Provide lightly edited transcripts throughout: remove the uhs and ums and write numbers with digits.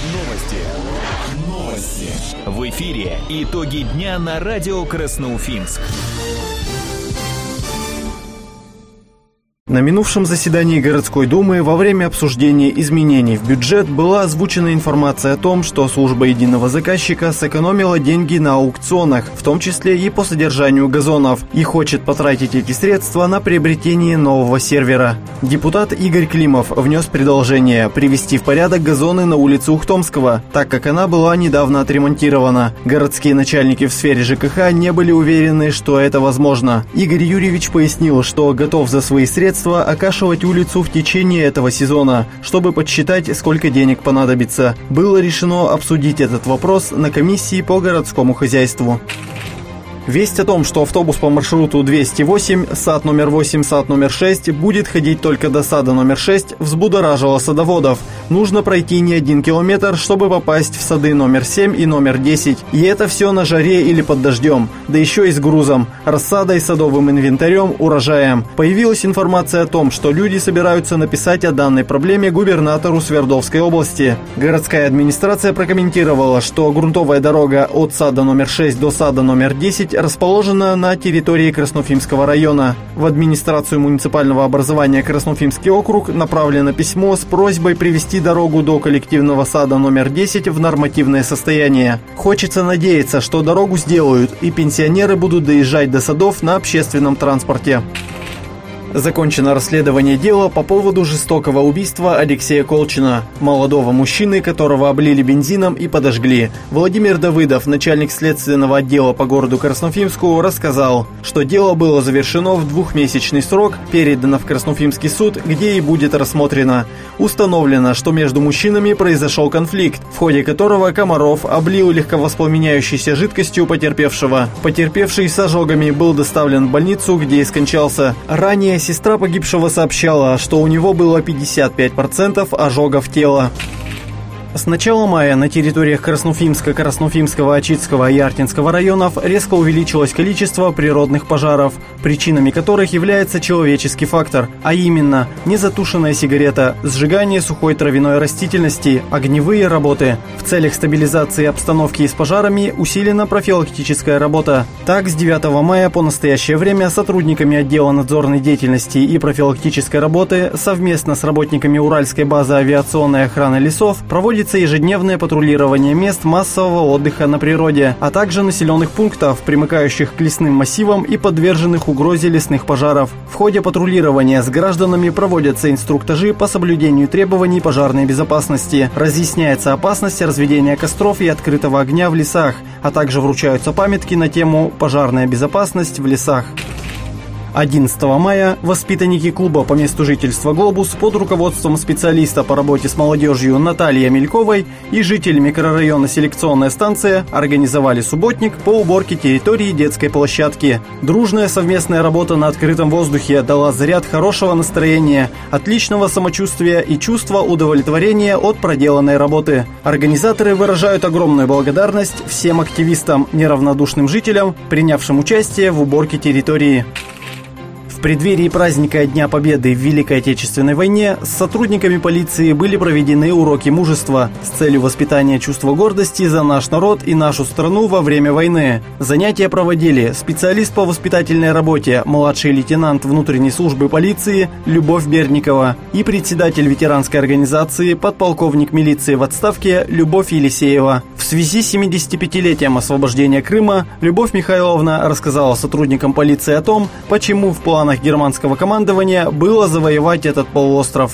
Новости. В эфире итоги дня на радио Красноуфимск. На минувшем заседании городской думы во время обсуждения изменений в бюджет была озвучена информация о том, что служба единого заказчика сэкономила деньги на аукционах, в том числе и по содержанию газонов, и хочет потратить эти средства на приобретение нового сервера. Депутат Игорь Климов внес предложение привести в порядок газоны на улице Ухтомского, так как она была недавно отремонтирована. Городские начальники в сфере ЖКХ не были уверены, что это возможно. Игорь Юрьевич пояснил, что готов за свои средства окашивать улицу в течение этого сезона, чтобы подсчитать, сколько денег понадобится. Было решено обсудить этот вопрос на комиссии по городскому хозяйству. Весть о том, что автобус по маршруту 208, САД номер 8, САД номер 6 будет ходить только до САДа номер 6, взбудоражила садоводов. Нужно пройти не 1 километр, чтобы попасть в сады номер 7 и номер 10. И это все на жаре или под дождем, да еще и с грузом, рассадой, садовым инвентарем, урожаем. Появилась информация о том, что люди собираются написать о данной проблеме губернатору Свердловской области. Городская администрация прокомментировала, что грунтовая дорога от САДа номер 6 до САДа номер 10 расположена на территории Красноуфимского района. В администрацию муниципального образования Красноуфимский округ направлено письмо с просьбой привести дорогу до коллективного сада номер 10 в нормативное состояние. Хочется надеяться, что дорогу сделают, и пенсионеры будут доезжать до садов на общественном транспорте. Закончено расследование дела по поводу жестокого убийства Алексея Колчина, молодого мужчины, которого облили бензином и подожгли. Владимир Давыдов, начальник следственного отдела по городу Красноуфимску, рассказал, что дело было завершено в 2-месячный срок, передано в Красноуфимский суд, где и будет рассмотрено. Установлено, что между мужчинами произошел конфликт, в ходе которого Комаров облил легковоспламеняющейся жидкостью потерпевшего. Потерпевший с ожогами был доставлен в больницу, где и скончался. Ранее сестра погибшего сообщала, что у него было 55% ожогов тела. С начала мая на территориях Красноуфимска, Красноуфимского, Ачитского и Артинского районов резко увеличилось количество природных пожаров, причинами которых является человеческий фактор, а именно незатушенная сигарета, сжигание сухой травяной растительности, огневые работы. В целях стабилизации обстановки с пожарами усилена профилактическая работа. Так, с 9 мая по настоящее время сотрудниками отдела надзорной деятельности и профилактической работы совместно с работниками Уральской базы авиационной охраны лесов проводится ежедневное патрулирование мест массового отдыха на природе, а также населенных пунктов, примыкающих к лесным массивам и подверженных угрозе лесных пожаров. В ходе патрулирования с гражданами проводятся инструктажи по соблюдению требований пожарной безопасности, разъясняется опасность разведения костров и открытого огня в лесах, а также вручаются памятки на тему «Пожарная безопасность в лесах». 11 мая воспитанники клуба по месту жительства «Глобус» под руководством специалиста по работе с молодежью Натальей Амельковой и жители микрорайона «Селекционная станция» организовали субботник по уборке территории детской площадки. Дружная совместная работа на открытом воздухе дала заряд хорошего настроения, отличного самочувствия и чувства удовлетворения от проделанной работы. Организаторы выражают огромную благодарность всем активистам, неравнодушным жителям, принявшим участие в уборке территории. В преддверии праздника Дня Победы в Великой Отечественной войне с сотрудниками полиции были проведены уроки мужества с целью воспитания чувства гордости за наш народ и нашу страну во время войны. Занятия проводили специалист по воспитательной работе, младший лейтенант внутренней службы полиции Любовь Берникова и председатель ветеранской организации, подполковник милиции в отставке Любовь Елисеева. В связи с 75-летием освобождения Крыма Любовь Михайловна рассказала сотрудникам полиции о том, почему в планах германского командования было завоевать этот полуостров.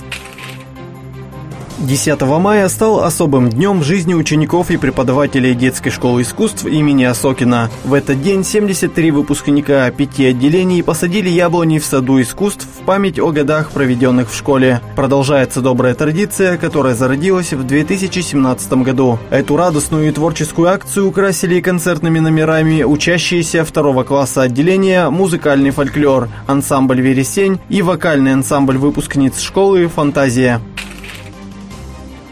10 мая стал особым днем в жизни учеников и преподавателей детской школы искусств имени Осокина. В этот день 73 выпускника 5 отделений посадили яблони в саду искусств в память о годах, проведенных в школе. Продолжается добрая традиция, которая зародилась в 2017 году. Эту радостную и творческую акцию украсили концертными номерами учащиеся 2 класса отделения «Музыкальный фольклор», ансамбль «Вересень» и вокальный ансамбль выпускниц школы «Фантазия».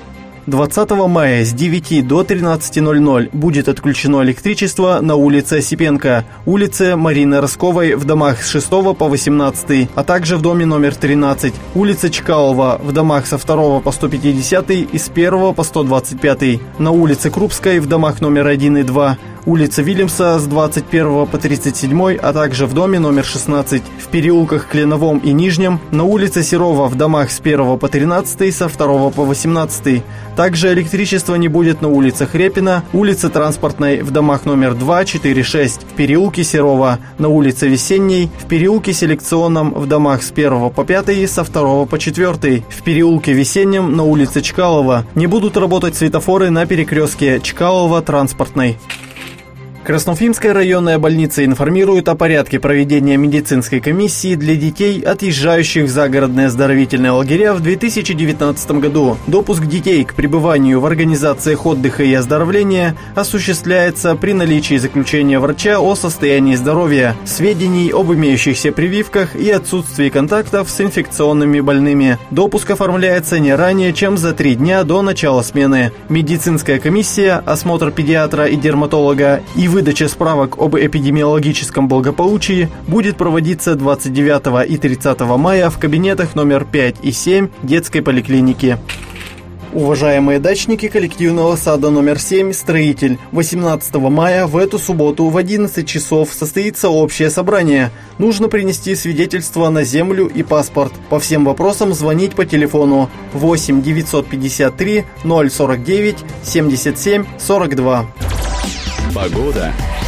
20 мая с 9 до 13:00 будет отключено электричество на улице Осипенко, улице Марины Росковой в домах с 6 по 18, а также в доме номер 13, улица Чкалова в домах со 2 по 150 и с 1 по 125, на улице Крупской в домах номер 1 и 2, улица Вильямса с 21 по 37, а также в доме номер 16, в переулках Кленовом и Нижнем, на улице Серова в домах с 1 по 13, со 2 по 18. Также электричества не будет на улицах Репина, улице Транспортной в домах номер 2, 4, 6, в переулке Серова, на улице Весенней, в переулке Селекционном в домах с 1 по 5, со 2 по 4, в переулке Весеннем на улице Чкалова. Не будут работать светофоры на перекрестке Чкалова-Транспортной. Красноуфимская районная больница информирует о порядке проведения медицинской комиссии для детей, отъезжающих в загородные оздоровительные лагеря в 2019 году. Допуск детей к пребыванию в организациях отдыха и оздоровления осуществляется при наличии заключения врача о состоянии здоровья, сведений об имеющихся прививках и отсутствии контактов с инфекционными больными. Допуск оформляется не ранее, чем за 3 дня до начала смены. Медицинская комиссия, осмотр педиатра и дерматолога и выдача справок об эпидемиологическом благополучии будет проводиться 29 и 30 мая в кабинетах номер 5 и 7 детской поликлиники. Уважаемые дачники коллективного сада номер 7 «Строитель», 18 мая в эту субботу в 11 часов состоится общее собрание. Нужно принести свидетельство на землю и паспорт. По всем вопросам звонить по телефону 8 953 049 77 42. Погода.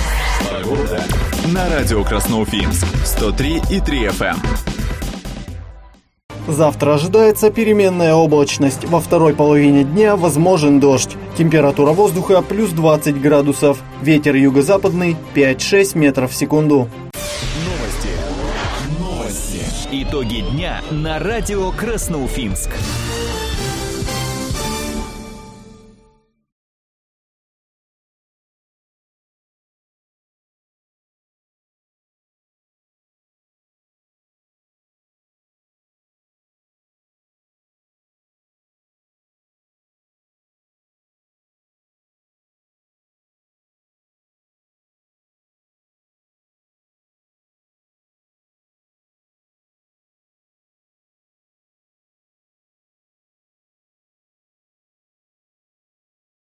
На радио Красноуфимск 103,3 FM. Завтра ожидается переменная облачность. Во второй половине дня возможен дождь. Температура воздуха плюс 20 градусов. Ветер юго-западный 5-6 метров в секунду. Новости. Итоги дня на радио Красноуфимск.